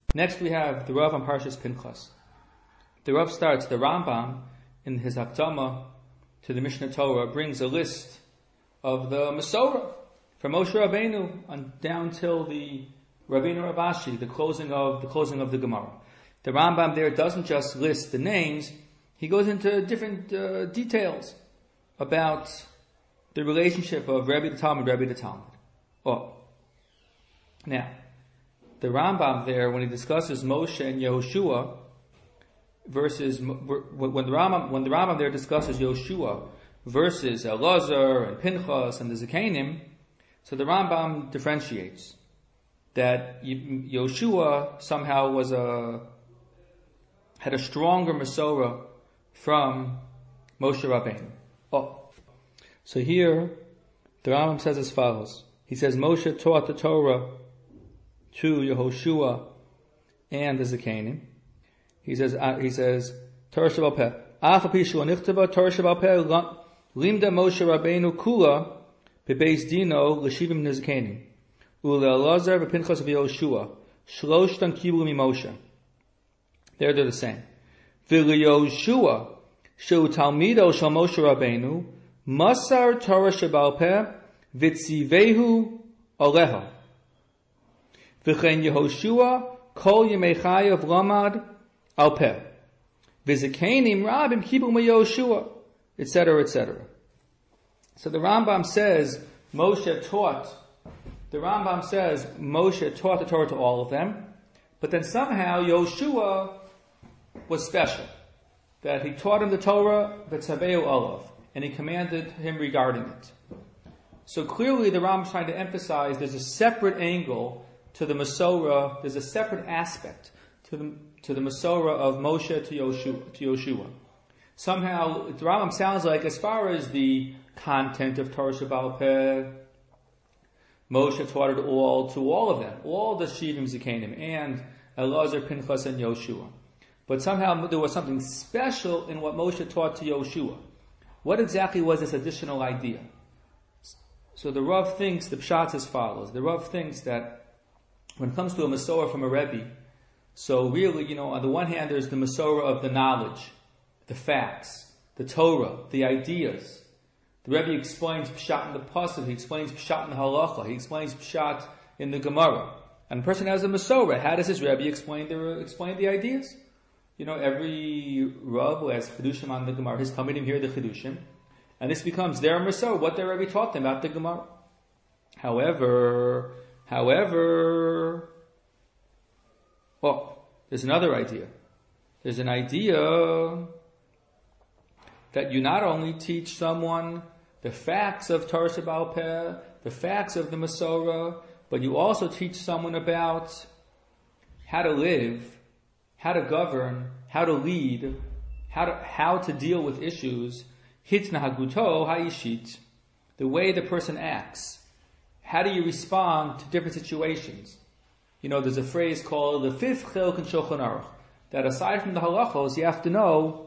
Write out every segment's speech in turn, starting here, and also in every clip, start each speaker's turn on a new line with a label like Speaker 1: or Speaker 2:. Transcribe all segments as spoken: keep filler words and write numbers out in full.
Speaker 1: Next we have the Rav on Parshas Pinchas. The Rav starts, the Rambam, in his Hakdama to the Mishnah Torah, brings a list of the Masorah from Moshe Rabbeinu on, down till the Rabbeinu Rav Ashi, the closing of the closing of the Gemara. The Rambam there doesn't just list the names, he goes into different uh, details about the relationship of Rebbe to Talmud, Rebbe to Talmud. Oh. Now, the Rambam there, when he discusses Moshe and Yehoshua, versus when the Rambam when the Rambam there discusses Yehoshua versus Elazar and Pinchas and the Zekanim, so the Rambam differentiates that Yehoshua somehow was a had a stronger Masorah from Moshe Rabbeinu. Oh, so here the Rambam says as follows. He says Moshe taught the Torah to Yehoshua and the Zekanim. He says, uh, he says, Torah Shebal Peh. Af api shelo nichtava Torah Shebal Peh limda Moshe Rabbeinu kula bebeis dino l'shivim nezekanim ule'elazar v'pinchas v'Yehoshua shloshtan kiblu mimoshe. There they're the same. V'le'Yehoshua sheu talmido shel Moshe Rabbeinu masar Torah Shebal Peh v'tzivehu aleha v'chen Yehoshua kol yemei chayav lamad al peh v'zekanim rabim kiblu miYehoshua, et cetera, et cetera. So the Rambam says Moshe taught. The Rambam says Moshe taught the Torah to all of them, but then somehow Yehoshua was special, that he taught him the Torah v'tzaveu olav, and he commanded him regarding it. So clearly the Rambam is trying to emphasize there's a separate angle to the Masorah, there's a separate aspect to the to the Masorah of Moshe to Yehoshua. To Yehoshua. Somehow, the Rambam sounds like, as far as the content of Torah Shebal Peh, Moshe taught it all to all of them, all the Shivim Zekanim, and Elazar, Pinchas, and Yehoshua. But somehow there was something special in what Moshe taught to Yehoshua. What exactly was this additional idea? So the Rav thinks, the Pshat as follows. The Rav thinks that when it comes to a Masorah from a Rebbe, so really, you know, on the one hand, there's the Masorah of the knowledge, the facts, the Torah, the ideas. The Rebbe explains Pshat in the Pasuk, he explains Pshat in the Halacha, he explains Pshat in the Gemara. And a person has a Masorah. How does his Rebbe explain the, explain the ideas? You know, every Rav who has Chidushim on the Gemara, his Talmidim hear the Chidushim, and this becomes their Masorah, what their Rebbe taught them about the Gemara. However, however, oh, there's another idea. There's an idea that you not only teach someone the facts of Torah Shebal Peh, the facts of the Masorah, but you also teach someone about how to live, how to govern, how to lead, how to, how to deal with issues, hitnahaguto ha'ishit, the way the person acts. How do you respond to different situations? You know, there's a phrase called the fifth chilk in Shulchan Aruch, that aside from the halachos, you have to know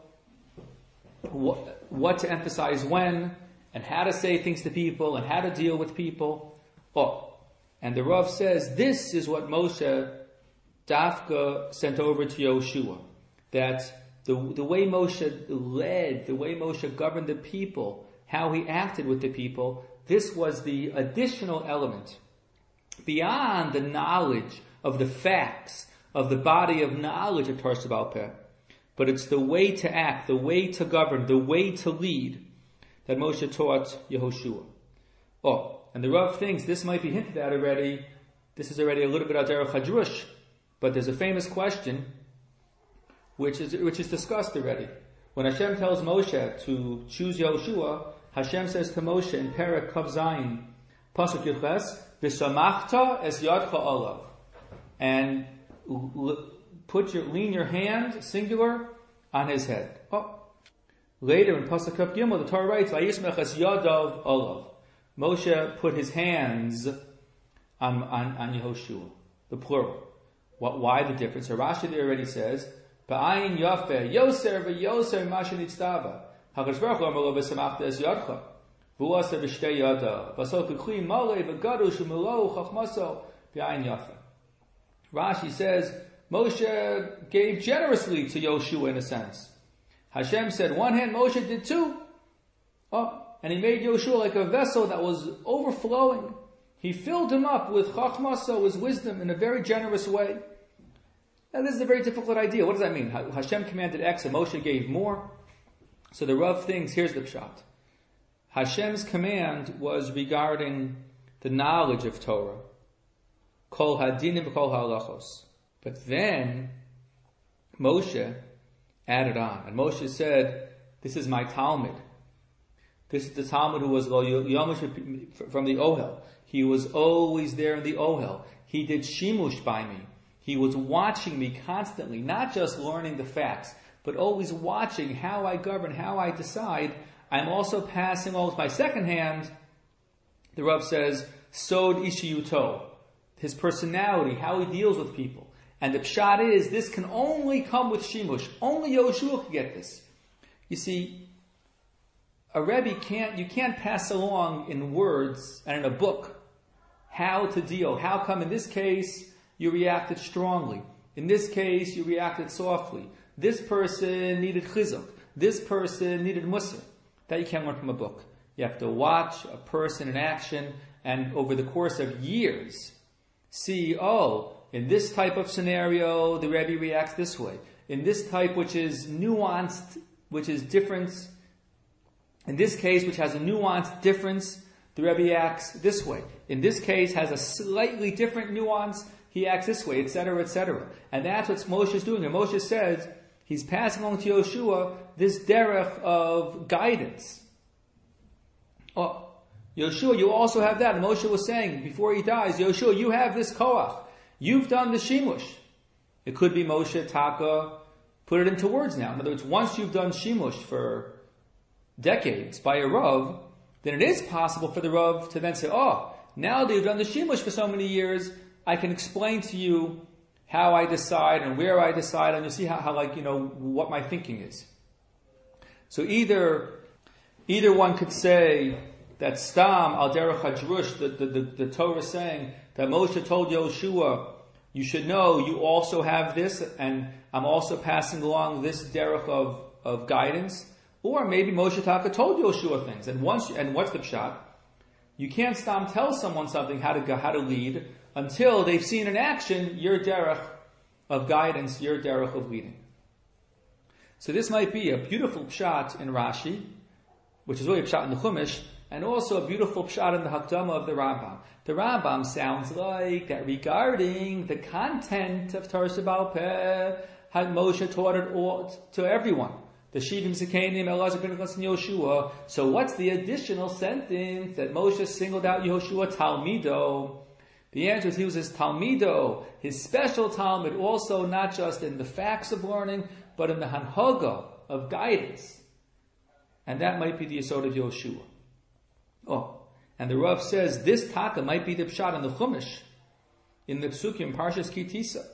Speaker 1: what, what to emphasize when, and how to say things to people, and how to deal with people. Oh, and the Rav says this is what Moshe Dafka sent over to Yehoshua, that the the way Moshe led, the way Moshe governed the people, how he acted with the people, this was the additional element beyond the knowledge of the facts, of the body of knowledge of Torah Shebal Peh, but it's the way to act, the way to govern, the way to lead that Moshe taught Yehoshua. Oh, and the Rav thinks this might be hinted at already. This is already a little bit Aderech Hadrush, but there's a famous question which is which is discussed already. When Hashem tells Moshe to choose Yehoshua, Hashem says to Moshe in Perek Kav Zayin, Pasuk Yudches, V'samachta es yadcha olav, and l- put your lean your hand, singular, on his head. Oh. Later in Pasuk Kav Gimel, the Torah writes, Vayismech es yadav olav. Moshe put his hands on, on, on Yehoshua, the plural. What, why the difference? So Rashi there already says, Ba'ayin yafeh, yoser v'yoser masha nitztava. HaKadosh Baruch Hu amar lo v'samachta es yadcha. V'u'aseh v'shtei yada. V'asol k'kli malei v'gadu shemulo chachmaso b'ayin yafeh. Rashi says, Moshe gave generously to Yoshua in a sense. Hashem said, one hand, Moshe did two. Oh, and he made Yoshua like a vessel that was overflowing. He filled him up with chachmasa, his wisdom, in a very generous way. Now this is a very difficult idea. What does that mean? Hashem commanded X and Moshe gave more. So the Rav thinks, here's the pshat. Hashem's command was regarding the knowledge of Torah. Kol hadinim v'kol ha'alachos. But then Moshe added on. And Moshe said, this is my Talmud. This is the Talmud who was from the Ohel. He was always there in the Ohel. He did shimush by me. He was watching me constantly, not just learning the facts, but always watching how I govern, how I decide. I'm also passing on with my second hand, the Rav says, Sod Ishiyuto, his personality, how he deals with people. And the pshat is, this can only come with shimush. Only Yoshua can get this. You see, a Rebbe can't, you can't pass along in words and in a book how to deal. How come in this case you reacted strongly? In this case you reacted softly. This person needed chizuk. This person needed musar. That you can't learn from a book. You have to watch a person in action and over the course of years see, oh, in this type of scenario the Rebbe reacts this way. In this type which is nuanced, which is different, in this case which has a nuanced difference, the Rebbe acts this way. In this case has a slightly different nuance, he acts this way, et cetera, et cetera. And that's what Moshe is doing. And Moshe says, he's passing on to Yoshua this derech of guidance. Oh, Yoshua, you also have that. And Moshe was saying, before he dies, Yoshua, you have this koach. You've done the shimush. It could be Moshe, Taka, put it into words now. In other words, once you've done shimush for decades by a Rav, then it is possible for the Rav to then say, oh, now that you've done the shimush for so many years, I can explain to you how I decide and where I decide, and you'll see how, how like, you know, what my thinking is. So either, either one could say that Stam, al derech hadrush, the, the, the, the Torah is saying that Moshe told Yoshua, you should know you also have this, and I'm also passing along this derech of, of guidance. Or maybe Moshe Taka told Yoshua things, and once, and what's the pshat? You can't Stam tell someone something, how to go, how to lead, until they've seen in action your derech of guidance, your derech of leading. So this might be a beautiful pshat in Rashi, which is really a pshat in the Chumash, and also a beautiful pshat in the Hakdama of the Rambam. The Rambam sounds like that regarding the content of Torah Sheba'al Peh, had Moshe taught it all to everyone. The Shivim Zekanim, Elazar, Pinchas, and Yoshua. So what's the additional sentence that Moshe singled out Yoshua Talmido? The answer is he was his Talmido, his special Talmud, also not just in the facts of learning, but in the Hanhaga of guidance. And that might be the Yesod of Yoshua. Oh, and the Rav says this Taka might be the Pshat in the Chumash, in the Psukim, Parshas Ki Tisa.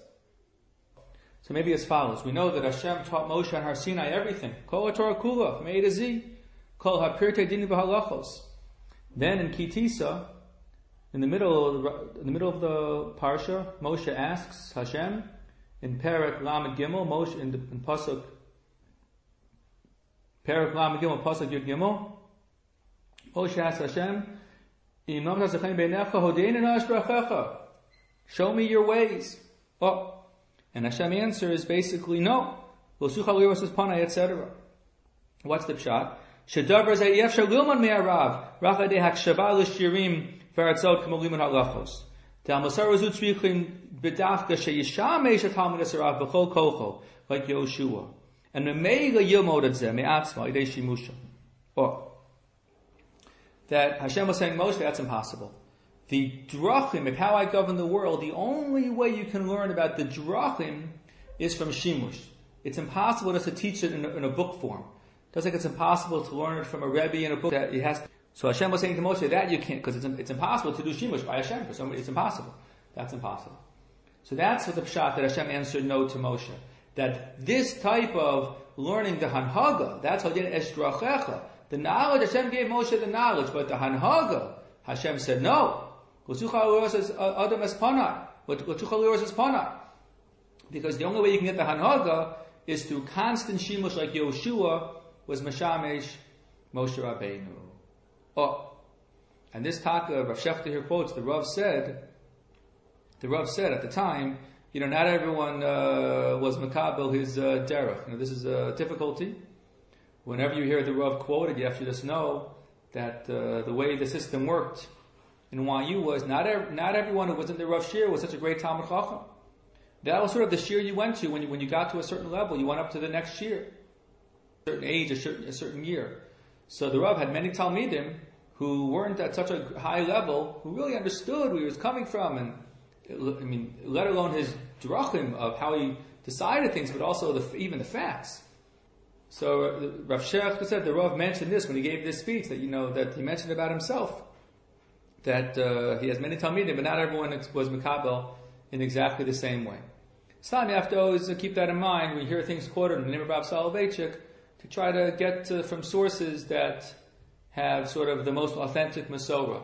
Speaker 1: So maybe as follows. We know that Hashem taught Moshe on Har Sinai everything. Kol HaTorah Kula, from A to Z. Kol HaPirtei Dinim V'Halachos. Then in Ki Tisa, in the middle of the, in the middle of the parsha, Moshe asks Hashem in Perek Lamed Gimel, Moshe in the in Pasuk Perek Lamed Gimel, Pasuk Yud Gimel. Moshe asks Hashem, "Im nom tazachem beinecha hodeinu na'ashrachecha." Show me your ways. Oh, and Hashem answers basically no. L'suchal liros panai, et cetera. What's the pshat? Shedavar zayef shalilman me'arav rachadei hakshava l'shirim. V'aratzot k'molim and halachos. Dal Mosar Razut Tzrichim b'dafka sheyisham meishat Talmud Esarav b'chol kocho like Yoshua. And Memega Yilmod of Zeh me'atzma idei shimusha. Or that Hashem was saying, Moshe, that's impossible. The drachim of how I govern the world, the only way you can learn about the drachim is from shimush. It's impossible just to teach it in a, in a book form. Just like it's impossible to learn it from a Rebbe in a book that it has to. So Hashem was saying to Moshe that you can't, because it's, it's impossible to do shimush by Hashem for somebody. It's impossible. That's impossible. So that's what the pshat that Hashem answered no to Moshe. That this type of learning the hanhaga, that's how did esdrachecha. The knowledge, Hashem gave Moshe the knowledge, but the hanhaga, Hashem said no. Because the only way you can get the Hanhaga is through constant shimush, like Yoshua was Mashamesh Moshe Rabbeinu. Oh, and this taka, Rav Shechter here quotes, the Rav said, the Rav said at the time, you know, not everyone uh, was Makabel his uh, derech. You know, this is a difficulty. Whenever you hear the Rav quoted, you have to just know that uh, the way the system worked in Y U was not ev- not everyone who was in the Rav Shir was such a great Talmud Chacham. That was sort of the shir you went to when you when you got to a certain level. You went up to the next shir, a certain age, a certain, a certain year. So the Rav had many Talmidim who weren't at such a high level, who really understood where he was coming from, and I mean, let alone his drachim of how he decided things, but also the, even the facts. So uh, Rav Shechter said the Rav mentioned this when he gave this speech, that you know that he mentioned about himself that uh, he has many Talmidim, but not everyone was Mikabel in exactly the same way. So you have to always keep that in mind when you hear things quoted in the name of Rav Soloveitchik, to try to get to, from sources that have sort of the most authentic Masorah,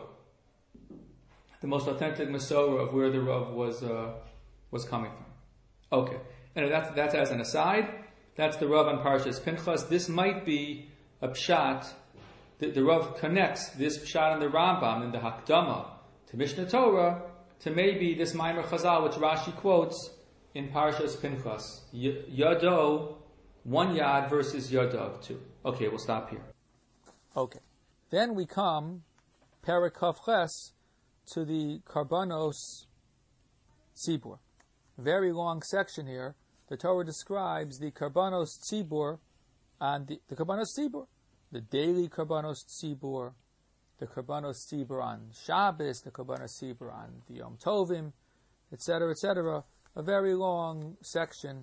Speaker 1: the most authentic Masorah of where the Rav was uh, was coming from. Okay, and that's that's as an aside. That's the Rav on Parshas Pinchas. This might be a pshat. The, the Rav connects this pshat in the Rambam in the Hakdama to Mishnah Torah to maybe this Maimer Chazal which Rashi quotes in Parshas Pinchas. Y- Yado, one yad versus Yadav, two. Okay, we'll stop here. Okay. Then we come, Perek Kaf Ches, to the Karbanos Tzibur. Very long section here. The Torah describes the Karbanos Tzibur and the, the Karbanos Tzibur, the daily Karbanos Tzibur, the Karbanos Tzibur on Shabbos, the Karbanos Tzibur on the Yom Tovim, et cetera, et cetera. A very long section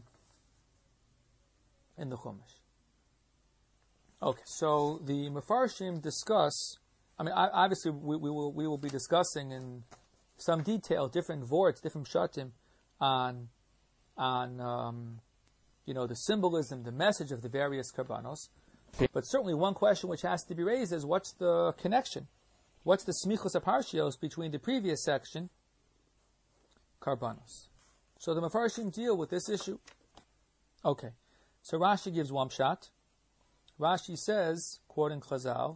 Speaker 1: in the Chumash. Okay, so the Mefarshim discuss. I mean, obviously, we, we will we will be discussing in some detail different vorts, different pshatim on on um, you know the symbolism, the message of the various karbanos. But certainly, one question which has to be raised is what's the connection? What's the smichus aparshios between the previous section, karbanos? So the Mefarshim deal with this issue. Okay, so Rashi gives one shot. Rashi says, quoting Chazal,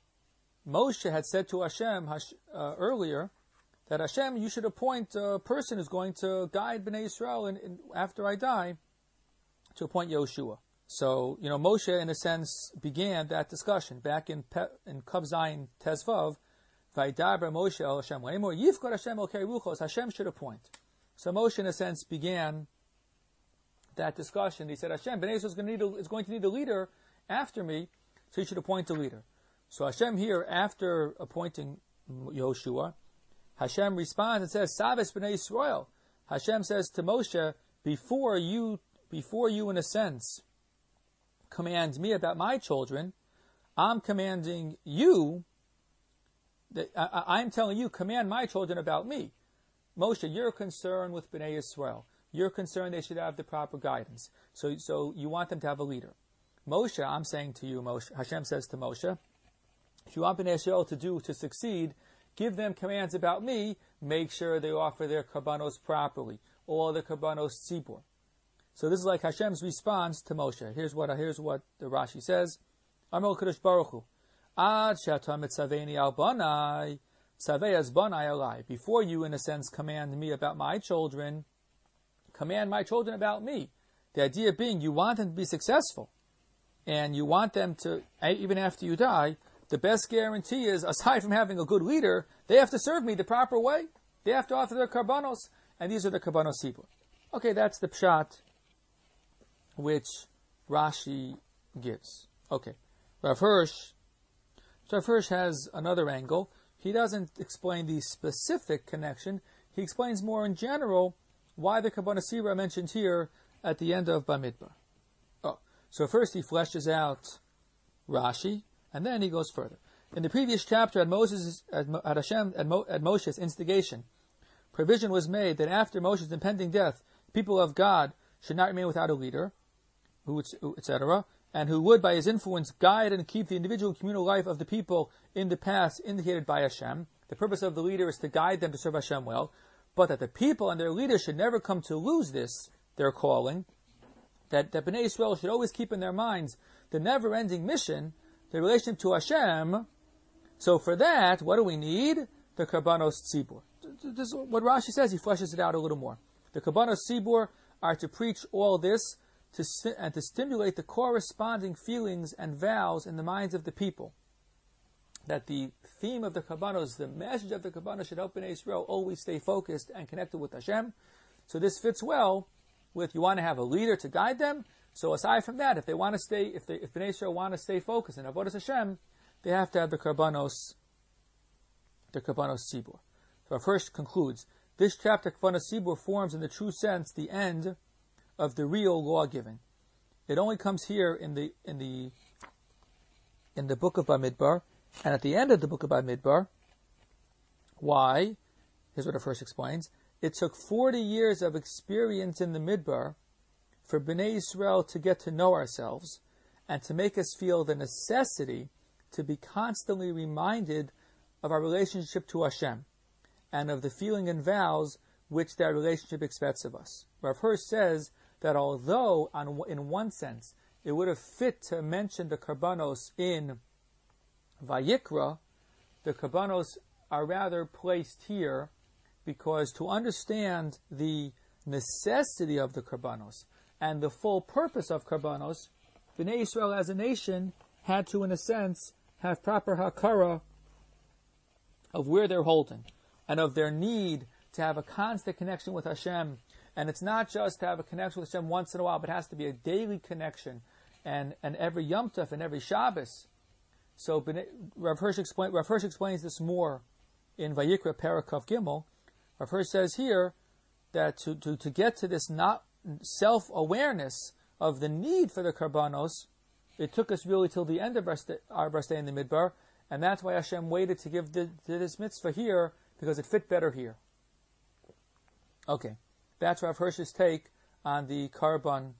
Speaker 1: Moshe had said to Hashem uh, earlier that Hashem, you should appoint a person who's going to guide Bnei Yisrael in, in, after I die, to appoint Yoshua. So, you know, Moshe, in a sense, began that discussion back in Pe, in Kav Zayin Tezvav, Vaydaber Moshe el Hashem Leimor Yifkar Hashem Elkei Ruchos. Hashem should appoint. So Moshe, in a sense, began that discussion. He said, Hashem, Bnei Yisrael is going to need a, is going to need a leader after me, so you should appoint a leader. So Hashem here, after appointing Yoshua, Hashem responds and says, Saves B'nai Yisrael. Hashem says to Moshe, before you, before you in a sense, command me about my children, I'm commanding you, that I, I'm telling you, command my children about me. Moshe, you're concerned with B'nai Yisrael. You're concerned they should have the proper guidance. So, so you want them to have a leader. Moshe, I'm saying to you, Moshe, Hashem says to Moshe, if you want Bnei Yisrael to do, to succeed, give them commands about me, make sure they offer their karbanos properly, all the karbanos tzibur. So this is like Hashem's response to Moshe. Here's what, here's what the Rashi says. Amel Kadosh Baruch Hu, Ad she'ata mitzaveni al banai, tzavei az banai alai. Before you, in a sense, command me about my children, command my children about me. The idea being, you want them to be successful. And you want them to, even after you die, the best guarantee is, aside from having a good leader, they have to serve me the proper way. They have to offer their karbanos, and these are the karbanos sibur. Okay, that's the pshat which Rashi gives. Okay, Rav Hirsch, Rav Hirsch has another angle. He doesn't explain the specific connection. He explains more in general why the karbanos sibur are mentioned here at the end of Bamidbar. So first he fleshes out Rashi, and then he goes further. In the previous chapter, at Moses, at, at Hashem, at, Mo, at Moshe's instigation, provision was made that after Moshe's impending death, people of God should not remain without a leader, who, et cetera, and who would, by his influence, guide and keep the individual communal life of the people in the paths indicated by Hashem. The purpose of the leader is to guide them to serve Hashem well, but that the people and their leaders should never come to lose this, their calling, that, that Bnei Yisrael should always keep in their minds the never-ending mission, the relationship to Hashem. So for that, what do we need? The Karbanos Tzibur. This is what Rashi says. He fleshes it out a little more. The Karbanos Tzibur are to preach all this to, and to stimulate the corresponding feelings and vows in the minds of the people. That the theme of the Karbanos, the message of the Karbanos, should help Bnei Yisrael always stay focused and connected with Hashem. So this fits well with, you want to have a leader to guide them. So aside from that, if they want to stay, if they, if Bnei Yisrael want to stay focused in Avodas Hashem, they have to have the Karbanos, the Karbanos Tzibur. So our first concludes, this chapter, Karbanos Tzibur, forms in the true sense the end of the real law giving. It only comes here in the in the in the book of Bamidbar, and at the end of the book of Bamidbar. Why? Here's what it first explains. It took forty years of experience in the Midbar for Bnei Yisrael to get to know ourselves and to make us feel the necessity to be constantly reminded of our relationship to Hashem and of the feeling and vows which that relationship expects of us. Rav Hirsch says that although, on, in one sense, it would have fit to mention the Karbanos in Vayikra, the Karbanos are rather placed here because to understand the necessity of the Karbanos and the full purpose of Karbanos, Bnei Yisrael as a nation had to, in a sense, have proper hakara of where they're holding and of their need to have a constant connection with Hashem. And it's not just to have a connection with Hashem once in a while, but it has to be a daily connection, and, and every Yom Tov and every Shabbos. So Rav Hirsch, explain, Rav Hirsch explains this more in Vayikra Parakov Gimel. Rav Hirsch says here that to, to, to get to this not self-awareness of the need for the Karbanos, it took us really till the end of our, st- our stay in the Midbar, and that's why Hashem waited to give the, to this mitzvah here, because it fit better here. Okay, that's Rav Hirsch's take on the Karban,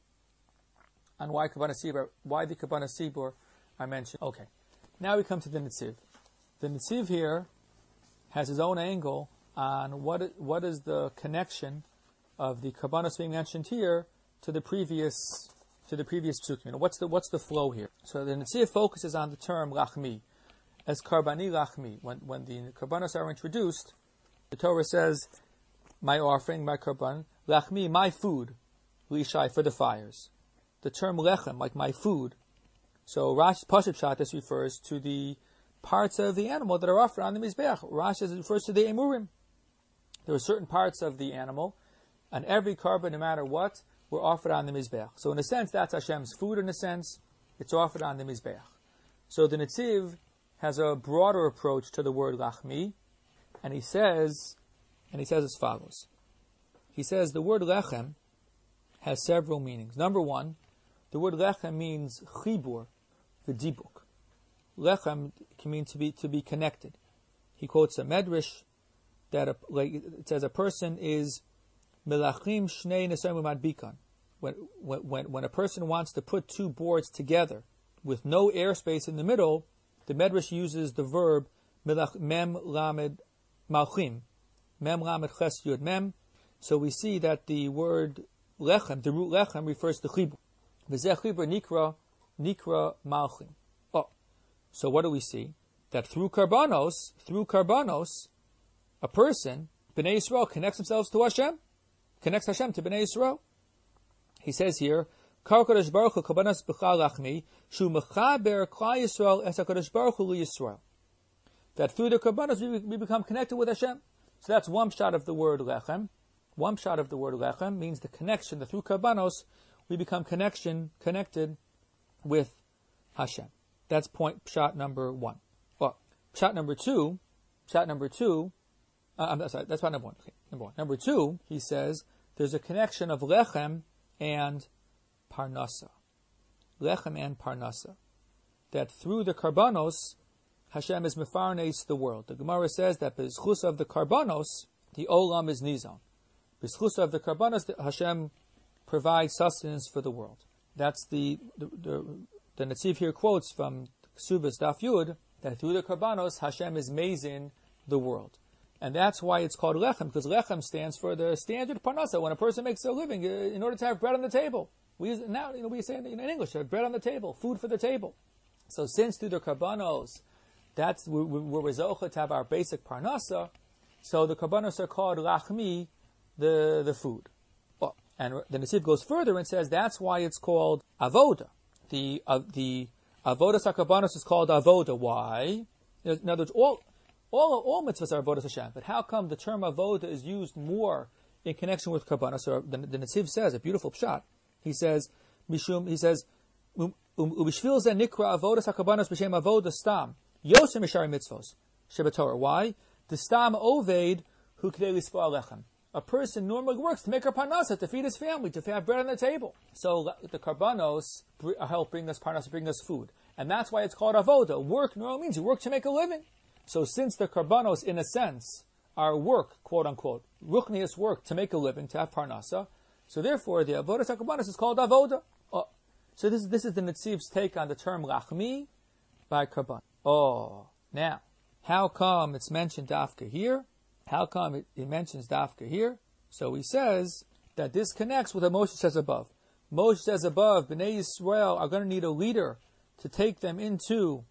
Speaker 1: on why Karbanos Tzibur, why the Karbanos Tzibur I mentioned. Okay, now we come to the Netziv. The Netziv here has his own angle on what what is the connection of the Karbanos being mentioned here to the previous to the previous psukim. You know, what's the what's the flow here? So the Netziv focuses on the term lachmi as karbani lachmi. When when the Karbanos are introduced, the Torah says, "My offering, my karban, lachmi, my food, lishai, for the fires." The term lechem, like my food. So Rashi Pashup Shot, this refers to the parts of the animal that are offered on the Mizbeach. Rashi refers to the emurim. There are certain parts of the animal, and every karban, no matter what, were offered on the Mizbeach. So in a sense, that's Hashem's food. In a sense, it's offered on the Mizbeach. So the Netziv has a broader approach to the word lachmi, and he says, and he says as follows. He says the word lechem has several meanings. Number one, the word lechem means chibur, v'dibuk. Lechem can mean to be to be connected. He quotes a medrash that a, like, it says a person is melachim shnei nesayim madbikan. When when when a person wants to put two boards together with no airspace in the middle, the medrash uses the verb melach mem lamed malchim, mem lamed ches yud mem. So we see that the word lechem, the root lechem, refers to chibur. V'zeh chibur nikra nikra malchim. Oh, so what do we see? That through karbanos, through karbanos, a person, Bnei Yisrael, connects themselves to Hashem, connects Hashem to Bnei Yisrael. He says here, Kar Kadosh Baruch Hu Karbanos B'chal Lachmi, Shu Mechaber Klal Yisrael Es HaKadosh Baruch Hu Li Yisrael. That through the karbanos we, we become connected with Hashem. So that's one shot of the word lechem. One shot of the word lechem means the connection, that through karbanos we become connection, connected with Hashem. That's point shot number one. Well, shot number two, shot number two, uh, I'm sorry, that's part number one. Okay, number one. Number two, he says, there's a connection of lechem and parnasa. Lechem and parnasa. That through the karbanos, Hashem is mefarnes the world. The Gemara says that b'zchus of the karbanos, the olam is nizon. B'zchus of the karbanos, Hashem provides sustenance for the world. That's the the, the, the Netziv here quotes from Ksubas Daf Yud, that through the karbanos, Hashem is mazin the world. And that's why it's called lechem, because lechem stands for the standard parnasa. When a person makes a living, uh, in order to have bread on the table. We use, now, you know, we say in, in English, uh, bread on the table, food for the table. So since through the karbanos, that's, we're, we're rezocha to have our basic parnasa, so the karbanos are called lachmi, the, the food. Oh, and the Netziv goes further and says that's why it's called avoda. The, uh, the avodas karbanos is called avoda. Why? In other words, all, all, all mitzvahs are avodas Hashem, but how come the term avoda is used more in connection with karbanos? Or the, the Netziv says, a beautiful pshat, he says, Mishum, he says, Ubishvil ze nikra avodas hakabanos b'shem avoda stam yosem mishari mitzvos shebetorah. Why? The stam oved hu k'dei lispar lechem. A person normally works to make a parnasa, to feed his family, to have bread on the table. So the karbanos help bring us parnasa, bring us food, and that's why it's called avoda. Work normally means you work to make a living. So since the karbanos, in a sense, are work, quote unquote, ruchnius work to make a living, to have parnasa, so therefore the avodas hakabanos is called avoda. Oh. So this, this is the Netziv's take on the term lachmi by karban. Oh, now, how come it's mentioned dafka here? How come it, it mentions dafka here? So he says that this connects with what Moshe says above. Moshe says above, Bnei Yisrael are going to need a leader to take them into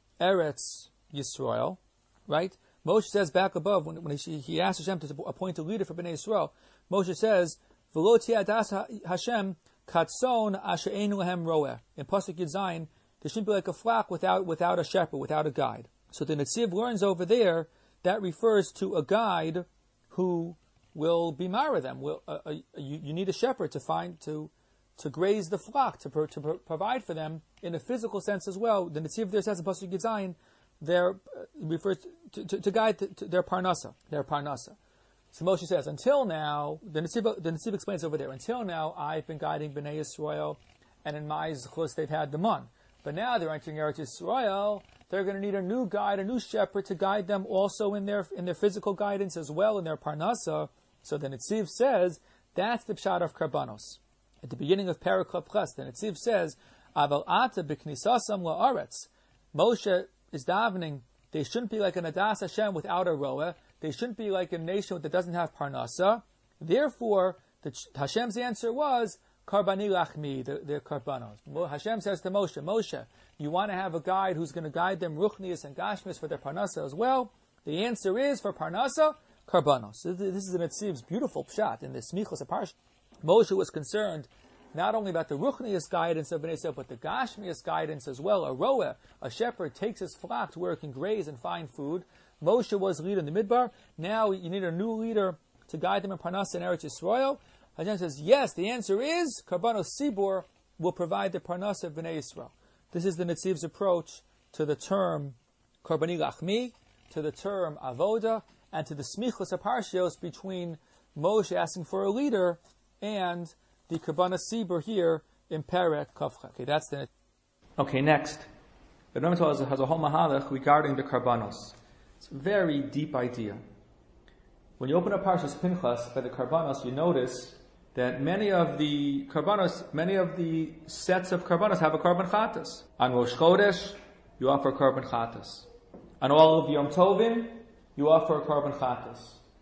Speaker 1: Eretz Yisrael, right? Moshe says back above, when, when he, he asked Hashem to appoint a leader for Bnei Yisrael, Moshe says, V'lo ti'adas Hashem Katson asher ein lehem roeh. In Pasuk Yud Zayin, there shouldn't be like a flock without without a shepherd, without a guide. So the Netziv learns over there that refers to a guide who will be mara them. Will uh, uh, you, you need a shepherd to find to to graze the flock, to pro, to pro, provide for them in a physical sense as well. The Netziv there says in Pasuk Yud Zayin, there uh, refers to, to, to guide to, to their parnasa, their parnasa. So Moshe says, until now, the Netziv, the Netziv explains over there, until now I've been guiding Bnei Yisrael, and in my zechus they've had the man. But now they're entering Eretz Yisrael, they're going to need a new guide, a new shepherd to guide them also in their in their physical guidance as well, in their parnasa. So the Netziv says, that's the pshat of karbanos. At the beginning of Parakut Ches, the Netziv says, Aval ata b'knisasam la'aretz. Moshe is davening, they shouldn't be like an Adas Hashem without a roeh. They shouldn't be like a nation that doesn't have parnasa. Therefore, the, Hashem's answer was, Karbani lachmi, the, the karbanos. Hashem says to Moshe, Moshe, you want to have a guide who's going to guide them ruchnius and gashmis for their parnasa as well? The answer is, for parnasa, karbanos. This is an Netziv's beautiful pshat in the Smichos HaParsha. Moshe was concerned not only about the ruchnius guidance of Bnei Yisrael, but the gashmius guidance as well. A roeh, a shepherd, takes his flock to where it can graze and find food. Moshe was leader in the Midbar. Now you need a new leader to guide them in Parnasa and Eretz Yisrael. Hashem says, yes, the answer is, Karbanos Sibor will provide the Parnasa of Bnei Yisrael. This is the Netziv's approach to the term Karbani Lachmi, to the term Avoda, and to the Smichos HaParshios between Moshe asking for a leader and the Karbanos Sibor here in Perek Kavcha. Okay, that's the... Okay, next. The Rebbe has a whole mahalach regarding the Karbanos. It's a very deep idea. When you open up Parshas Pinchas by the Karbanos, you notice that many of the Karbanos, many of the sets of Karbanos have a Karban Chatas. On Rosh Chodesh, you offer Karban Chatas. On all of Yom Tovim, you offer a Karban Chatas.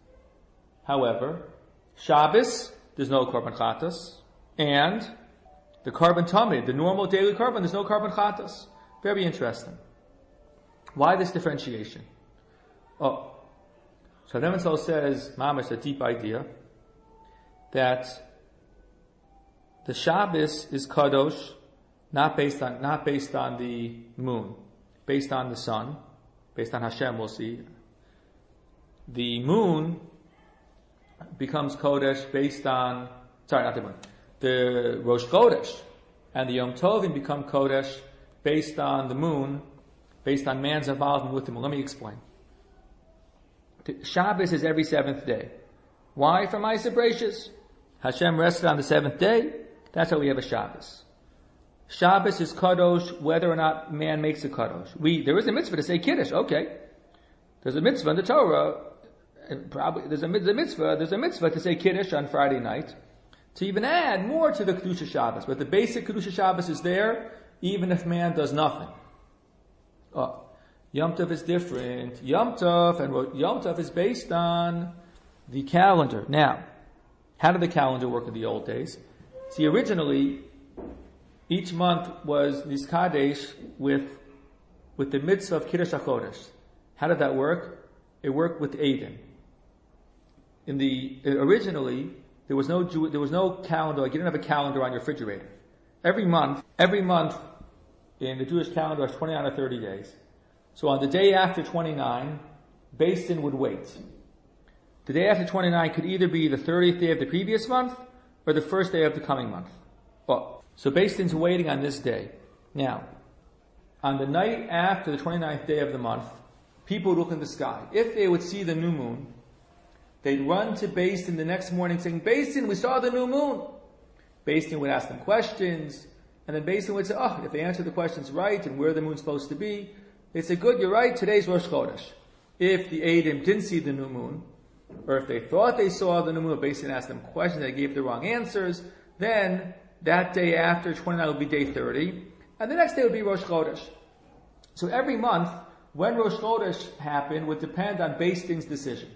Speaker 1: However, Shabbos, there's no Karban Chatas. And the Karban Tamid, the normal daily Karban, there's no Karban Chatas. Very interesting. Why this differentiation? Oh, so Nevenzel says, Mamash, a deep idea, that the Shabbos is Kadosh, not based on, not based on the moon, based on the sun, based on Hashem, we'll see. The moon becomes Kodesh based on, sorry, not the moon, the Rosh Chodesh and the Yom Tovim become Kodesh based on the moon, based on man's involvement with the moon. Let me explain. Shabbos is every seventh day. Why? For Ma'aseh Bereishis. Hashem rested on the seventh day. That's how we have a Shabbos. Shabbos is kadosh whether or not man makes a kadosh. We there is a mitzvah to say kiddush. Okay, there's a mitzvah in the Torah. And probably there's a, there's a mitzvah. There's a mitzvah to say kiddush on Friday night. To even add more to the kedusha Shabbos, but the basic kedusha Shabbos is there, even if man does nothing. Oh. Yom Tov is different. Yom Tov, and Yom Tov is based on the calendar. Now, how did the calendar work in the old days? See, originally, each month was Niskadesh with, with the mitzvah of Kiddush HaChodesh. How did that work? It worked with Eidim. In the, originally, there was no Jew, there was no calendar, like you didn't have a calendar on your refrigerator. Every month, every month in the Jewish calendar is twenty-nine or thirty days. So on the day after twenty-nine, Beis Din would wait. The day after twenty-nine could either be the thirtieth day of the previous month or the first day of the coming month. Oh, so Beis Din's waiting on this day. Now, on the night after the twenty-ninth day of the month, people would look in the sky. If they would see the new moon, they'd run to Beis Din the next morning saying, Beis Din, we saw the new moon. Beis Din would ask them questions, and then Beis Din would say, oh, if they answer the questions right and where the moon's supposed to be, they'd say, good, you're right, today's Rosh Chodesh. If the Eidim didn't see the new moon, or if they thought they saw the new moon, Beis Din asked them questions, they gave the wrong answers, then that day after twenty-nine would be day thirty, and the next day would be Rosh Chodesh. So every month, when Rosh Chodesh happened would depend on Beis Din's decision.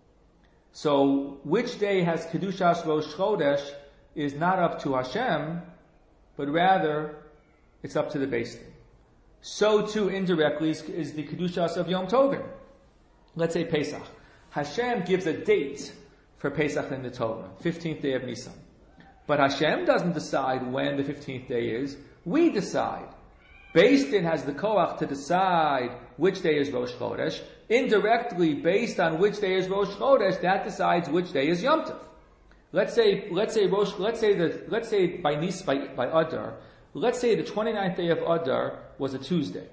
Speaker 1: So which day has Kedushas Rosh Chodesh is not up to Hashem, but rather it's up to the Beis Din. So too indirectly is, is the Kedushas of Yom Tovim. Let's say Pesach. Hashem gives a date for Pesach in the Torah, fifteenth day of Nisan. But Hashem doesn't decide when the fifteenth day is. We decide. Beis Din has the koach to decide which day is Rosh Chodesh. Indirectly, based on which day is Rosh Chodesh, that decides which day is Yom Tov. Let's say, let's say Rosh, let's say the, let's say by Nis, by, by Adar, let's say the twenty-ninth day of Adar was a Tuesday.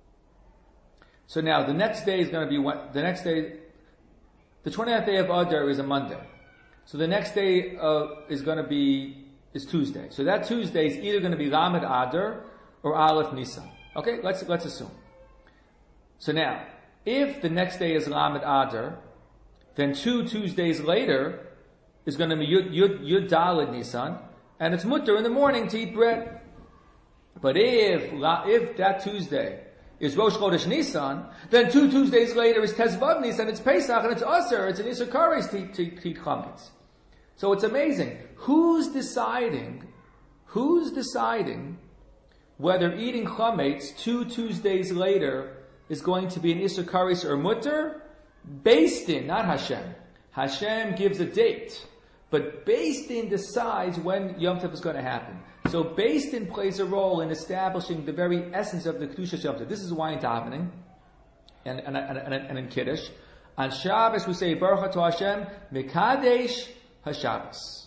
Speaker 1: So now the next day is going to be what, the next day, the twenty-ninth day of Adar is a Monday. So the next day uh, is going to be, is Tuesday. So that Tuesday is either going to be Lamed Adar or Aleph Nisan. Okay, let's, let's assume. So now, if the next day is Lamed Adar, then two Tuesdays later is going to be Yud, Yud, Yud Daled Nisan, and it's mutter in the morning to eat bread. But if, if that Tuesday is Rosh Chodesh Nisan, then two Tuesdays later is Tezvav Nisan, it's Pesach, and it's Aser, it's an Isur Kares to, to, to eat chametz. So it's amazing. Who's deciding, who's deciding whether eating chametz two Tuesdays later is going to be an Isur Kares or mutter? Beis Din, not Hashem. Hashem gives a date, but Beis Din decides when Yom Tov is going to happen. So Beis Din plays a role in establishing the very essence of the Kedusha Yom Tov. This is why in davening and, and, and, and, and in Kiddush, on Shabbos we say Baruch Atah Hashem Mekadesh HaShabbos.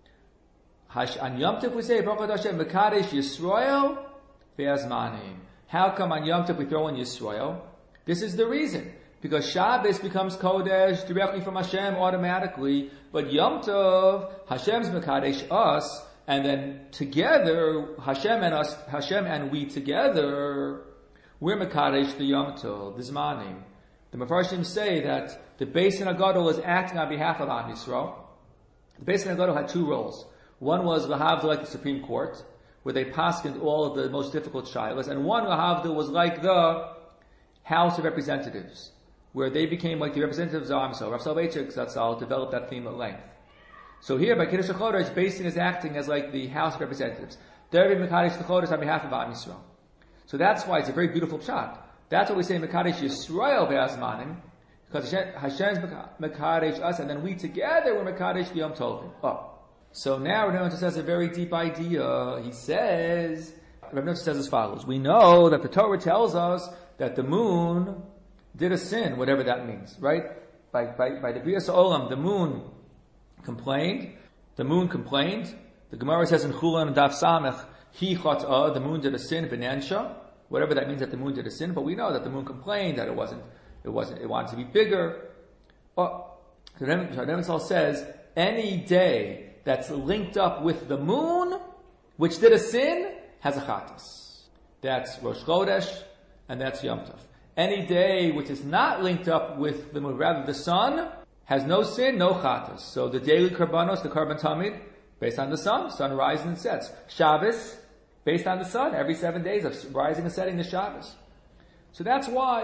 Speaker 1: On Yom Tov we say Baruch Atah Hashem Mekadesh Yisrael Ve'azmanim. How come on Yom Tov we throw in Yisrael? This is the reason. Because Shabbos becomes Kodesh directly from Hashem automatically, but Yom Tov, Hashem's Mekadesh us, and then together, Hashem and us, Hashem and we together, we're Mekadesh the Yom Tov, the Zmanim. The Mefarshim say that the Beis Din HaGadol is acting on behalf of Am Yisrael. The Beis Din HaGadol had two roles. One was Lahavdil, like the Supreme Court, where they paskined all of the most difficult shilas, and one Lahavdil was like the House of Representatives, where they became like the representatives of Am Yisrael. Rav Soloveitchik Zatzal developed that theme at length. So here, by Kiddush HaChodesh, Beis Din is acting as like the House of Representatives. They're Mekadesh HaChodesh on behalf of Am Yisrael. So that's why it's a very beautiful pshat. That's what we say Mekadesh Yisrael Ve'azmanim, because Hashem's Mekadesh us, and then we together we're Mekadesh Yom Tovim. Oh. So now Rav Nosson says a very deep idea. He says, Rav Nosson says as follows: we know that the Torah tells us that the moon did a sin, whatever that means, right? By by, by the B'riyas Olam, the moon complained. The moon complained. The Gemara says in Chulan and Daf Samech, Hi Chat'ah, the moon did a sin, B'nensha, whatever that means that the moon did a sin. But we know that the moon complained that it wasn't, it wasn't, it wanted to be bigger. Oh, so Rav Nosson says any day that's linked up with the moon, which did a sin, has a chatas. That's Rosh Chodesh, and that's Yom Tov. Any day which is not linked up with the moon, rather the sun, has no sin, no chatas. So the daily karbanos, the karban tamid, based on the sun, sun rises and sets. Shabbos, based on the sun, every seven days of rising and setting the Shabbos. So that's why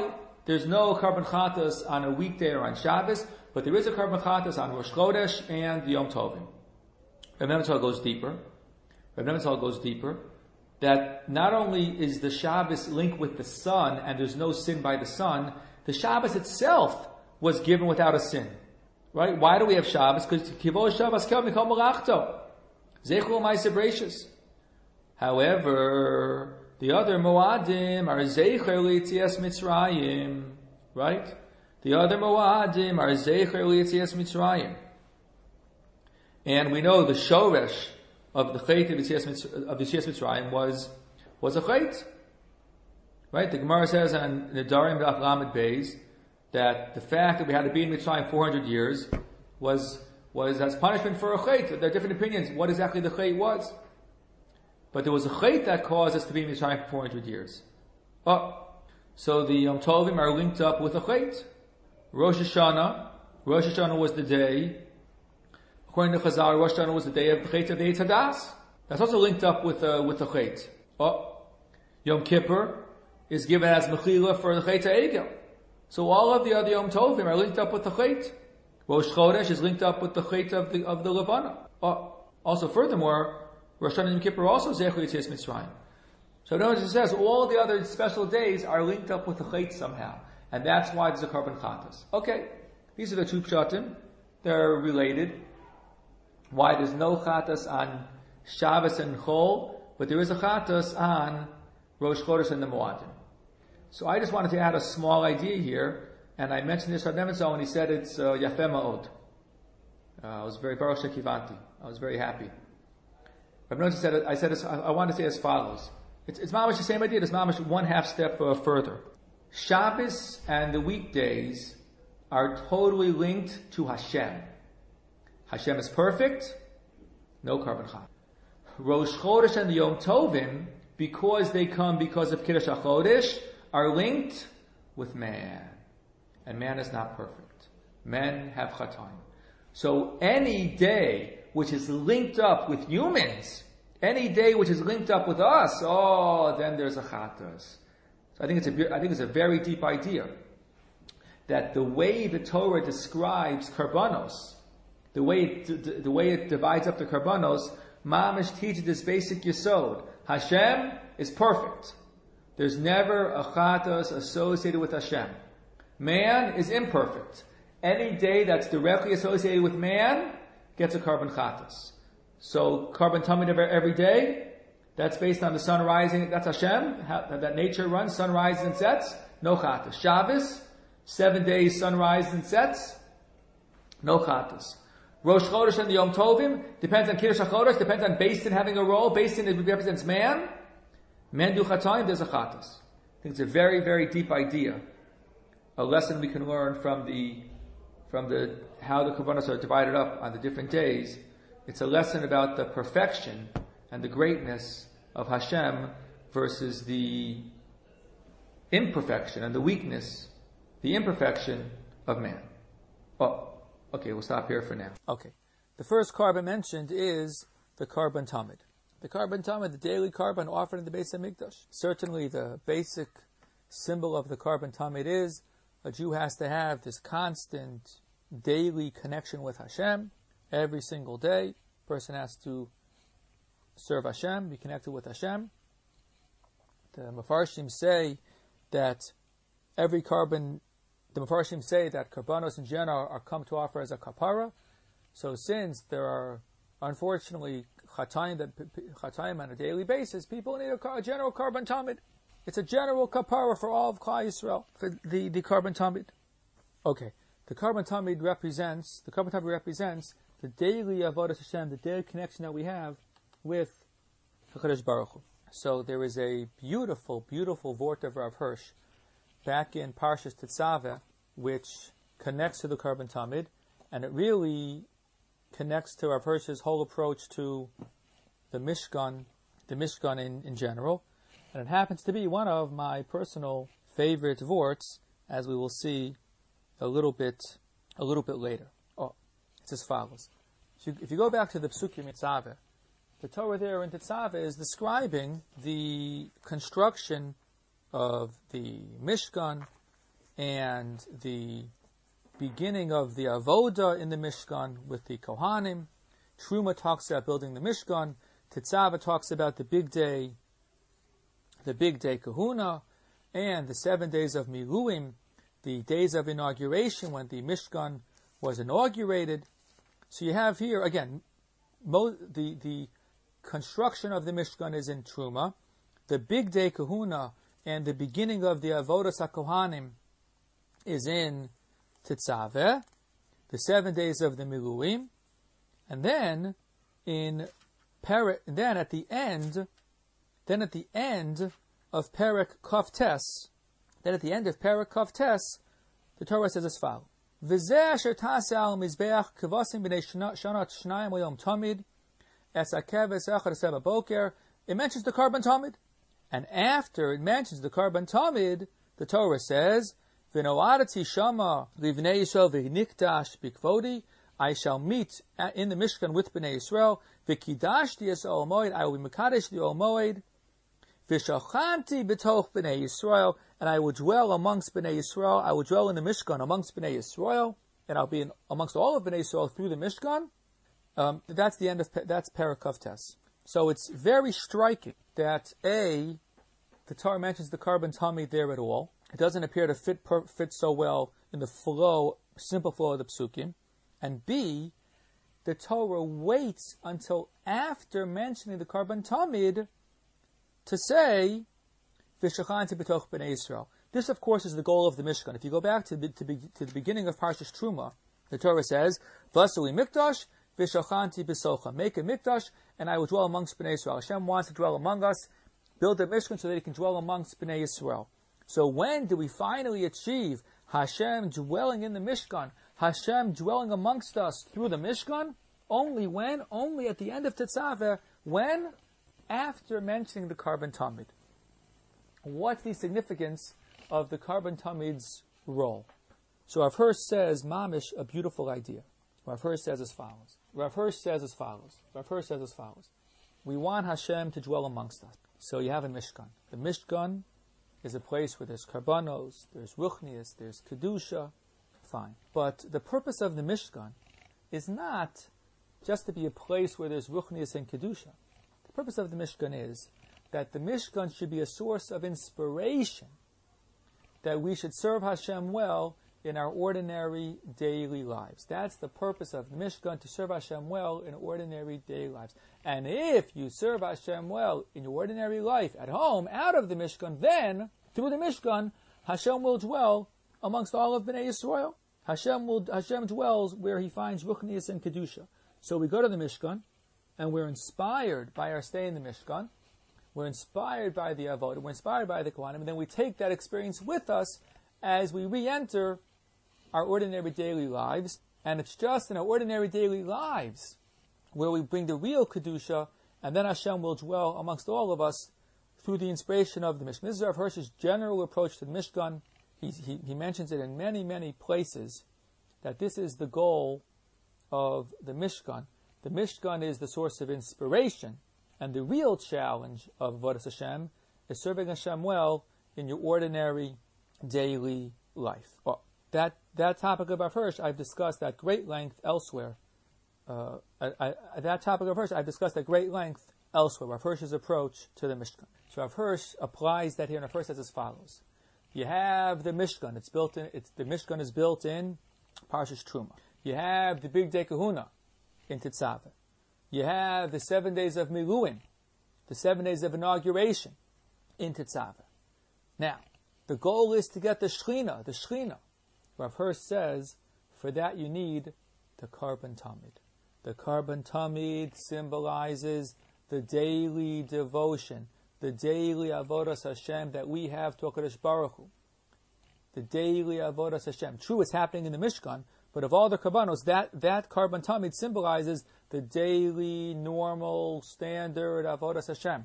Speaker 1: There's no Karban Chatas on a weekday or on Shabbos, but there is a Karban Chatas on Rosh Chodesh and Yom Tovim. Reb Nebenzahl goes deeper. Reb Nebenzahl goes deeper. That not only is the Shabbos linked with the sun, and there's no sin by the sun, the Shabbos itself was given without a sin. Right? Why do we have Shabbos? Because Kivol Shabbos Kel Mikol Malachto. Zechul Ma'aseh Bereishis. However, the other Moadim are Zecher L'Yetzias Mitzrayim. Right? The other Moadim are Zecher L'Yetzias Mitzrayim. And we know the Shoresh of the Chait of Yetzias Mitzrayim was, was a Chait. Right? The Gemara says on Nedarim Daf Lamed Beis that the fact that we had to be in Mitzrayim four hundred years was, was as punishment for a Chait. There are different opinions what exactly the Chait was. But there was a Chait that caused us to be in Mitzrayim for four hundred years. Oh, so the Yom Tovim are linked up with a Chait. Rosh Hashanah, Rosh Hashanah was the day, according to Chazal, Rosh Hashanah was the day of the Chait of the Eitz Hadas. That's also linked up with uh, with the Chait. Oh, Yom Kippur is given as Mechila for the Chait HaEgel. So all of the other Yom Tovim are linked up with the Chait. Rosh Chodesh is linked up with the Chait of the of the Levana. Oh, also, furthermore, Rosh Hashanah and Yom Kippur also Zecher Yetzias Mitzrayim. So notice it says all the other special days are linked up with the Chait somehow. And that's why there's a Karban Chatas. Okay, these are the two Pshatim. They're related. Why there's no Chatas on Shabbos and Chol, but there is a Chatas on Rosh Chodesh and the Moadim. So I just wanted to add a small idea here, and I mentioned this to Reb Nebenzahl when he said it's uh, Yafeh Ma'od. Uh, I was very Baruch Shekivanti. I was very happy. Reb Nebenzahl said, I said, I, I wanted to say as follows. It's, it's mamish the same idea. It's mamish one half step uh, further. Shabbos and the weekdays are totally linked to Hashem. Hashem is perfect, no Karban Chatas. Rosh Chodesh and the Yom Tovim, because they come because of Kiddush HaChodesh, are linked with man. And man is not perfect. Men have Chataim. So any day which is linked up with humans, any day which is linked up with us, oh, then there's a Chatas. So I think it's a, I think it's a very deep idea that the way the Torah describes Karbanos, the way it, the way it divides up the Karbanos, Mamish teaches this basic yesod. Hashem is perfect. There's never a Chatas associated with Hashem. Man is imperfect. Any day that's directly associated with man gets a Karban Chatas. So Karban Tamid every day, that's based on the sun rising, that's Hashem, how, that nature runs, sun rises and sets, no Chatas. Shabbos, seven days sun rises and sets, no Chatas. Rosh Chodesh and the Yom Tovim, depends on Kiddush HaChodesh, depends on Beis Din having a role. Beis Din represents man. Men do Chataim, there's a Chatas. I think it's a very, very deep idea. A lesson we can learn from the, from the, how the Karbanos are divided up on the different days. It's a lesson about the perfection and the greatness of Hashem versus the imperfection and the weakness, the imperfection of man. Oh. Okay, we'll stop here for now. Okay. The first Karban mentioned is the Karban Tamid. The Karban Tamid, the daily Karban offered in the Beis HaMikdash. Certainly the basic symbol of the Karban Tamid is a Jew has to have this constant daily connection with Hashem. Every single day, a person has to serve Hashem, be connected with Hashem. The Mefarshim say that every Karban The Mefarshim say that Karbanos in general are come to offer as a kapara. So since there are, unfortunately, Chataim, that, Chataim on a daily basis, people need a, a general Karban Tamid. It's a general kapara for all of Klal Yisrael, for the, the Karban Tamid. Okay, the Karban Tamid represents, the Karban Tamid represents the daily Avodas Hashem, the daily connection that we have with HaKadosh Baruch Hu. So there is a beautiful, beautiful Vort of Rav Hirsch back in Parshas Tetzaveh, which connects to the Karban Tamid, and it really connects to Rav Hirsch's whole approach to the Mishkan, the Mishkan in, in general, and it happens to be one of my personal favorite vorts, as we will see a little bit, a little bit later. Oh, it's as follows. So if you go back to the Psukim in Tetzaveh, the Torah there in Tetzaveh is describing the construction of the Mishkan and the beginning of the avoda in the Mishkan with the Kohanim. Truma talks about building the Mishkan. Tetzaveh talks about the big day, the big day Kahuna, and the seven days of Miluim, the days of inauguration when the Mishkan was inaugurated. So you have here, again, mo- the, the construction of the Mishkan is in Truma. The big day Kahuna and the beginning of the Avodas HaKohanim is in Tetzaveh, the seven days of the Miluim, and then in Perek, then at the end, then at the end of Perek Kaf Tes, then at the end of Perek Kaf Tes, the Torah says as follows: V'zeh asher taseh al mizbeach kavasim b'nei shanat shnayim v'yom tamid es hakeves echad aseh b'boker. It mentions the Karban Tamid, and after it mentions the Karban Tamid, the Torah says, V'noadati shama livnei Yisrael v'nikdash b'kvodi. I shall meet in the Mishkan with Bnei Yisrael. V'kidashti es ol moed. I will be mekadesh the ol moed. V'shachanti b'toch Bnei Yisrael. And I will dwell amongst Bnei Yisrael. I will dwell in the Mishkan amongst Bnei Yisrael. And I'll be in, amongst all of Bnei Yisrael through the Mishkan. Um, that's the end of, that's Perek Kaf Tes. So it's very striking that A, the Torah mentions the Karban Tamid there at all. It doesn't appear to fit per, fit so well in the flow, simple flow of the Psukim. And B, the Torah waits until after mentioning the Karban Tamid to say, V'shachanti b'toch b'nei Yisrael. This, of course, is the goal of the Mishkan. If you go back to the, to, be, to the beginning of Parshas Truma, the Torah says, V'asui mikdash, v'shachanti b'socha. Make a mikdash, and I will dwell amongst b'nei Yisrael. Hashem wants to dwell among us. Build a Mishkan so that He can dwell amongst b'nei Yisrael. So when do we finally achieve Hashem dwelling in the Mishkan, Hashem dwelling amongst us through the Mishkan? Only when? Only at the end of Tetzaveh. When? After mentioning the Karban Tamid. What's the significance of the Karban Tamid's role? So Rav Hirsch says, mamish, a beautiful idea. Rav Hirsch says as follows. Rav Hirsch says as follows. Rav Hirsch says as follows. We want Hashem to dwell amongst us. So you have a Mishkan. The Mishkan is a place where there's karbanos, there's ruchnias, there's kedusha. Fine. But the purpose of the Mishkan is not just to be a place where there's ruchnias and kedusha. The purpose of the Mishkan is that the Mishkan should be a source of inspiration, that we should serve Hashem well in our ordinary daily lives. That's the purpose of the Mishkan, to serve Hashem well in ordinary daily lives. And if you serve Hashem well in your ordinary life, at home, out of the Mishkan, then, through the Mishkan, Hashem will dwell amongst all of Bnei Yisrael. Hashem will, Hashem dwells where He finds ruchnias and kedusha. So we go to the Mishkan, and we're inspired by our stay in the Mishkan. We're inspired by the Avodah, we're inspired by the Kohanim, and then we take that experience with us as we re-enter our ordinary daily lives. And it's just in our ordinary daily lives where we bring the real Kedusha, and then Hashem will dwell amongst all of us through the inspiration of the Mishkan. This is Rav Hirsch's general approach to the Mishkan. He, he, he mentions it in many, many places, that this is the goal of the Mishkan. The Mishkan is the source of inspiration, and the real challenge of Avodas Hashem is serving Hashem well in your ordinary daily life. Well, that that topic of Rav Hirsch I've discussed at great length elsewhere. Uh, I, I, that topic of Hirsch I've discussed at great length elsewhere. Rav Hirsch's approach to the Mishkan. So Rav Hirsch applies that here, and Rav Hirsch says as follows: You have the Mishkan. It's built in. It's the Mishkan is built in Parshas Truma. You have the Big Day Kahuna in Tetzaveh. You have the seven days of Miluim, the seven days of inauguration in Tetzaveh. Now, the goal is to get the Shechina, the Shechina. Rav Hirsch says, for that you need the Karban Tamid. The Karban Tamid symbolizes the daily devotion, the daily Avodas Hashem that we have to HaKadosh Baruch Hu. The daily Avodas Hashem. True, it's happening in the Mishkan, but of all the Karbanos, that, that Karban Tamid symbolizes the daily, normal, standard Avodas Hashem.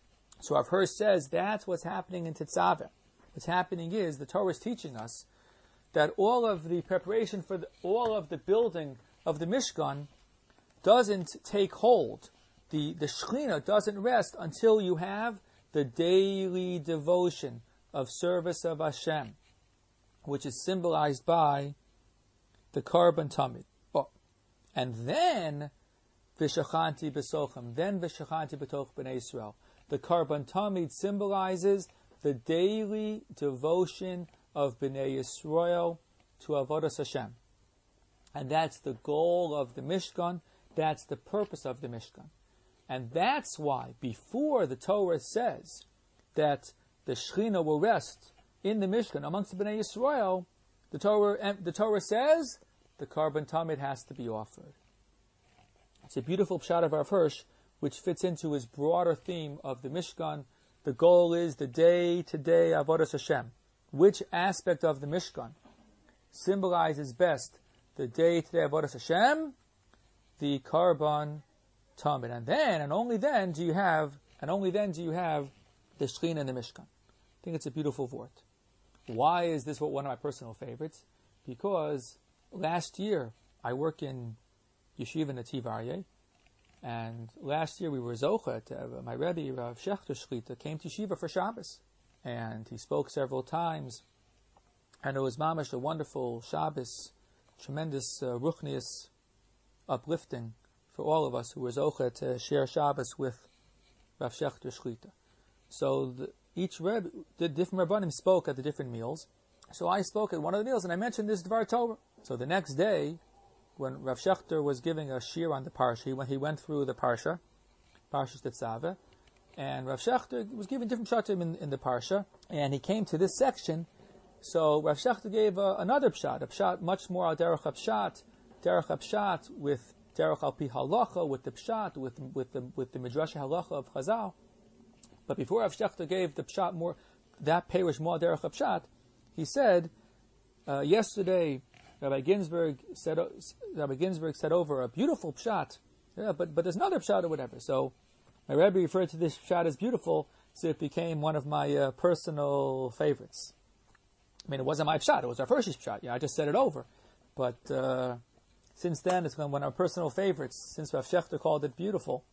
Speaker 1: So Rav Hirsch says that's what's happening in Tetzaveh. What's happening is, the Torah is teaching us that all of the preparation for the, all of the building of the Mishkan doesn't take hold. The, the Shechina doesn't rest until you have the daily devotion of service of Hashem. which is symbolized by the Karban Tamid. Oh. And then, V'shachanti b'sochem, then V'shachanti b'toch b'nei Yisrael. The Karban Tamid symbolizes the daily devotion of B'nai Yisrael to Avodas Hashem. And that's the goal of the Mishkan. That's the purpose of the Mishkan. And that's why, before the Torah says that the Shekhinah will rest in the Mishkan amongst the B'nai Yisrael, the Torah, the Torah says the Karban Tamid has to be offered. It's a beautiful pshat of Rav Hirsch, which fits into his broader theme of the Mishkan. The goal is the day-to-day Avodas Hashem. Which aspect of the Mishkan symbolizes best the day-to-day Avodas Hashem? The Karban Tamid. And then, and only then, do you have, and only then do you have the Shekhinah in the Mishkan. I think it's a beautiful vort. Why is this one of my personal favorites? Because last year, I work in Yeshiva Nativ Aryeh, and last year we were Zochet, uh, my Rebbe, Rav Shechter Shlita, came to Yeshiva for Shabbos, and he spoke several times, and it was mamash a wonderful Shabbos, tremendous uh, ruchnius, uplifting for all of us who were Zochet to share Shabbos with Rav Shechter Shlita. So the, each Rebbe, the different Rabbanim spoke at the different meals. So I spoke at one of the meals, and I mentioned this Dvar Torah. So the next day, when Rav Shechter was giving a shir on the parsha, he went, he went through the parsha, Parshas Tetzaveh, and Rav Shechter was giving different pshatim in, in the parsha, and he came to this section. So Rav Shechter gave uh, another pshat, a pshat much more al derech pshat, derech pshat with derech al pi halacha, with the pshat, with with the with the midrash halacha of Chazal. But before Rav Shechter gave the pshat more, that perish more derech pshat, he said, uh, yesterday Rabbi Ginsburg said, Rabbi Ginsburg said over a beautiful pshat, yeah, but but there's another pshat or whatever. So my Rebbe referred to this pshat as beautiful, so it became one of my uh, personal favorites. I mean, it wasn't my pshat; it was our first pshat. Yeah, I just said it over, but uh, since then it's been one of our personal favorites. Since Rav Shechter called it beautiful,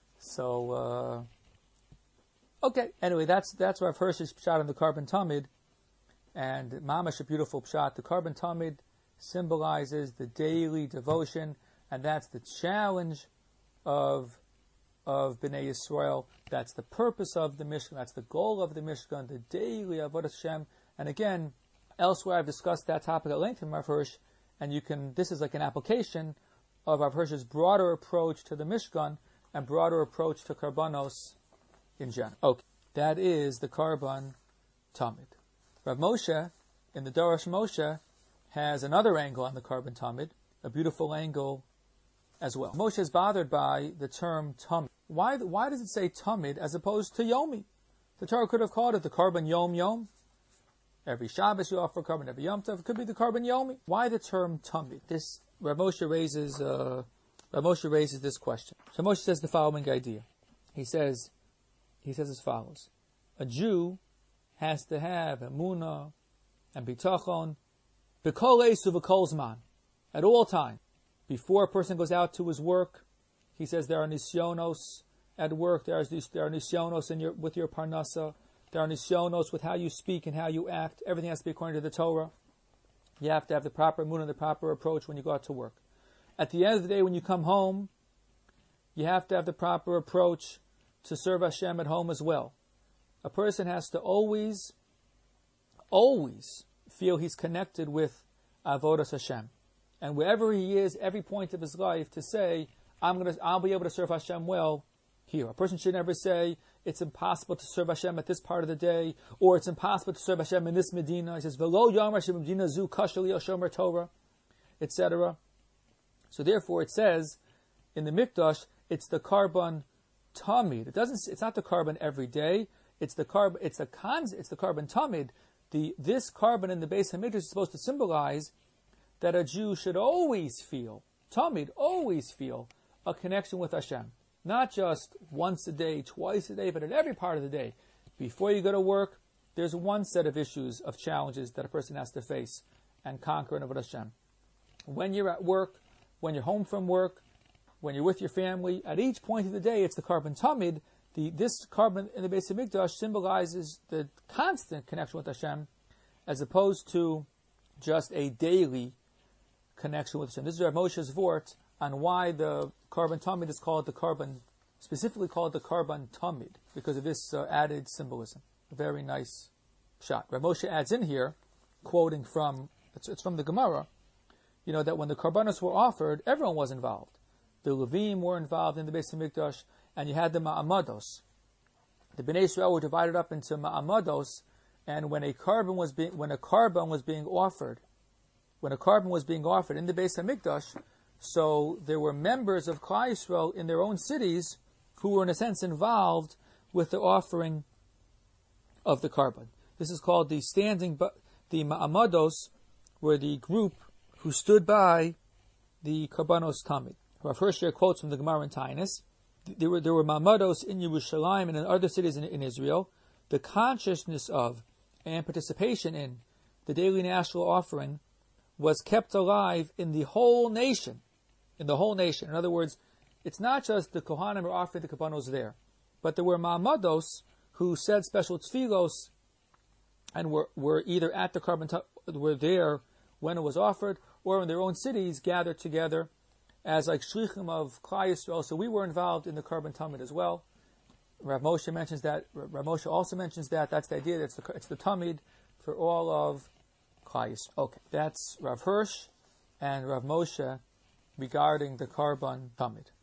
Speaker 1: so uh, okay. Anyway, that's that's Rav Hirsch's pshat on the Karban Tamid, and mamash a beautiful pshat. The Karban Tamid symbolizes the daily devotion, and that's the challenge of of B'nai Yisrael. That's the purpose of the Mishkan. That's the goal of the Mishkan, the daily Avodas Hashem. And again, elsewhere I've discussed that topic at length in Rav Hirsch, and you can. This is like an application of Rav Hirsch's broader approach to the Mishkan and broader approach to Karbanos in general. Okay, that is the Karban Tamid. Rav Moshe in the Darash Moshe has another angle on the Karban Tamid, a beautiful angle as well. Moshe is bothered by the term Tamid. Why, why does it say Tamid as opposed to Yomi? The Torah could have called it the Karban Yom Yom. Every Shabbos you offer Karban, every Yom Tov. It could be the Karban Yomi. Why the term Tamid? This, Rav Moshe raises, uh, Rav Moshe raises this question. So Moshe says the following idea. He says, he says as follows. A Jew has to have emunah and bitachon b'kol esu v'kol zman, at all time. Before a person goes out to his work, he says there are nisyonos at work, there are, there are nisyonos in your, with your parnasa, there are nisyonos with how you speak and how you act. Everything has to be according to the Torah. You have to have the proper emunah, the proper approach when you go out to work. At the end of the day, when you come home, you have to have the proper approach to serve Hashem at home as well. A person has to always, always feel he's connected with Avodas Hashem. And wherever he is, every point of his life, to say, I'm gonna, I'll be able to serve Hashem well here. A person should never say, it's impossible to serve Hashem at this part of the day, or it's impossible to serve Hashem in this Medina. He says, V'lo yomar shemedina zu kashali shomer Torah, et cetera. So therefore it says, in the Mikdash, it's the Karban Tamid. It doesn't, it's not the Karban every day. It's the Karban, it's the Kans, it's the Karban Tamid. The, this Karban in the Beis HaMikdash is supposed to symbolize that a Jew should always feel, Tamid, always feel a connection with Hashem. Not just once a day, twice a day, but at every part of the day. Before you go to work, there's one set of issues, of challenges that a person has to face and conquer in Avodah Hashem. When you're at work, when you're home from work, when you're with your family, at each point of the day, it's the Karban Tamid. The, this Karban in the Beis HaMikdash symbolizes the constant connection with Hashem, as opposed to just a daily connection with Hashem. This is Rav Moshe's vort on why the Karban Tamid is called the Karban, specifically called the Karban Tamid, because of this uh, added symbolism. A very nice shot. Rav Moshe adds in here, quoting from, it's, it's from the Gemara, you know, that when the Karbanos were offered, everyone was involved. The Levim were involved in the Beis HaMikdash, and you had the Ma'amados. The Bnei Israel were divided up into Ma'amados, and when a carbon was being when a carbon was being offered, when a carbon was being offered in the Beis HaMikdash, so there were members of Klal Yisrael in their own cities who were in a sense involved with the offering of the carbon. This is called the standing, the Ma'amados were the group who stood by the Karbanos Tamid. Rav Hirsch quotes from the Gemara in Tainus. There were there were Ma'amados in Yerushalayim and in other cities in, in Israel. The consciousness of and participation in the daily national offering was kept alive in the whole nation. In the whole nation. In other words, it's not just the Kohanim were offering the Karbanos there, but there were Ma'amados who said special tefillos and were, were either at the carbon were there when it was offered, or in their own cities gathered together as like shlichim of Klal Yisrael. So we were involved in the Karban Tamid as well. Rav Moshe mentions that. Rav Moshe also mentions that. That's the idea. That's the, it's the Tamid for all of Klal Yisrael. Okay, that's Rav Hirsch and Rav Moshe regarding the Karban Tamid.